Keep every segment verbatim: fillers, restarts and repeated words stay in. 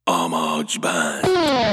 آماج بند.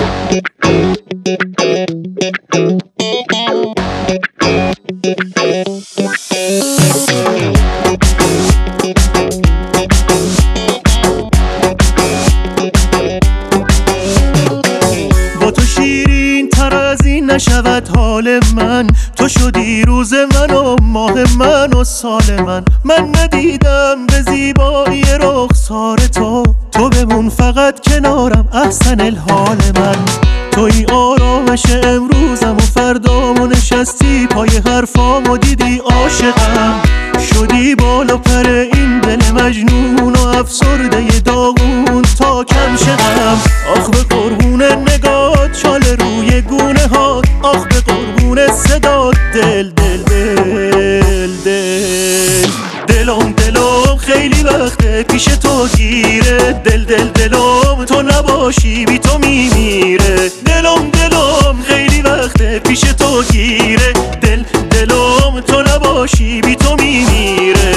با تو شیرین تر از این نشود حال من، تو شدی روز من و ماه من و سال من. من ندیدم به زیبایی رخسار تو، تو بمون فقط کنارم احسن الحال من. توی آرامش امروزم و فردامو نشستی پای حرفام و دیدی عاشقم شدی. بالا پر این دل مجنون و افسرده داغون تا کم شدم. آخ به قربون نگات چال روی گونه ها، آخ به قربون صدات دل دل دل دل دلم دلم خیلی وقته پیش تو گیره. دل دل دلم تو نباشی بی تو میمیره. دلم دلم خیلی وقته پیش تو گیره. دل دلم تو نباشی بی تو میمیره.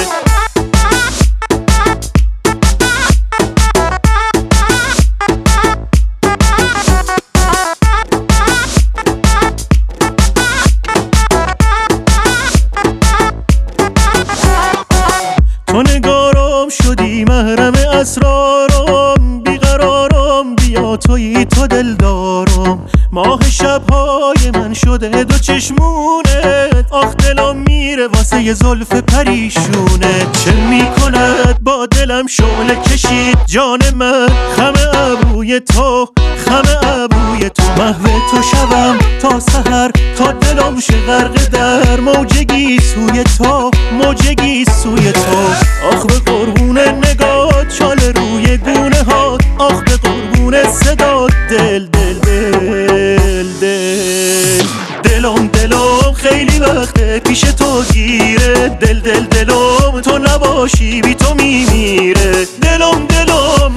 تو نگارم شدی محرم اسرارم، بیقرارم بیا تویی تو دلدارم. ماه شبهای من شده دو چشمونت، آخ دلم میره واسه ی زلف پریشونت. چه میکند با دلم شعله کشید جان من، خم ابروی تو خم ابروی تو. محو تو شبم تا سحر تا دلم شه غرق در موجگی سوی تو موجگی سوی تو. آخ به قربون نگات چال روی گونه ها، آخ به قربون صدات دل دل دل دل دلم دلم خیلی وقته پیش تو گیره. دل دل دلم تو نباشی بی تو میمیره. دلم دلم